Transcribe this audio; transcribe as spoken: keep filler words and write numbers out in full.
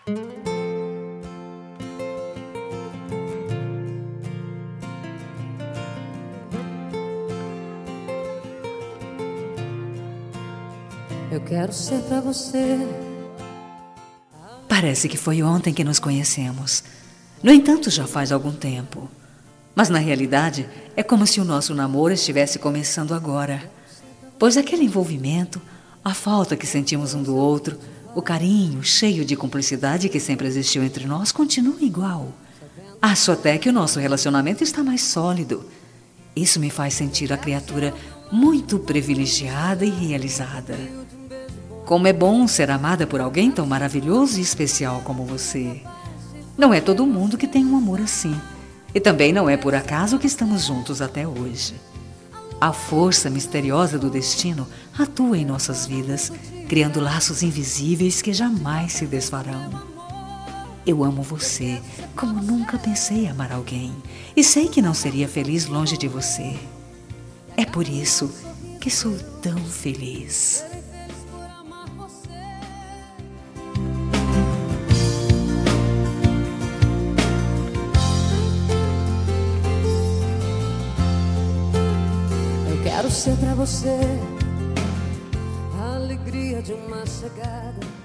Eu quero ser pra você. Parece que foi ontem que nos conhecemos. No entanto, já faz algum tempo. Mas na realidade, é como se o nosso namoro estivesse começando agora. Pois aquele envolvimento, a falta que sentimos um do outro, o carinho cheio de cumplicidade que sempre existiu entre nós continua igual. Acho até que o nosso relacionamento está mais sólido. Isso me faz sentir a criatura muito privilegiada e realizada. Como é bom ser amada por alguém tão maravilhoso e especial como você. Não é todo mundo que tem um amor assim. E também não é por acaso que estamos juntos até hoje. A força misteriosa do destino atua em nossas vidas, criando laços invisíveis que jamais se desfarão. Eu amo você como nunca pensei amar alguém. E sei que não seria feliz longe de você. É por isso que sou tão feliz. Quero ser pra você a alegria de uma chegada.